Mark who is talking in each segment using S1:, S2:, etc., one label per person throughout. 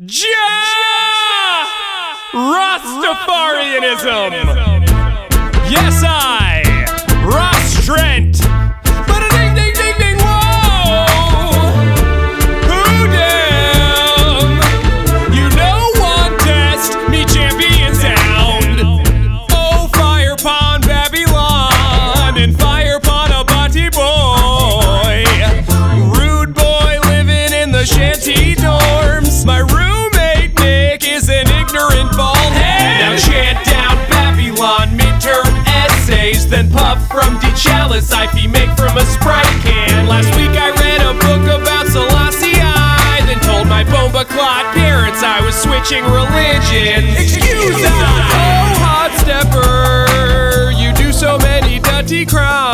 S1: Rastafarianism. Yes, I, Ross Trent. But a ding, ding, ding, ding, whoa. Who damn? You know one test, me champion sound. Oh, fire upon Babylon and fire upon a body boy. Rude boy living in the shanty dorms. My roommate Nick is an ignorant bald head. Now chant down Babylon midterm essays, then puff from D chalice I make from a Sprite can. Last week I read a book about Selassie, then told my bomba clot parents I was switching religions. Excuse me. Oh, hot stepper, you do so many dirty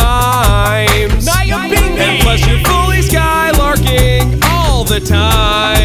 S1: crimes. And plus you're fully skylarking all the time.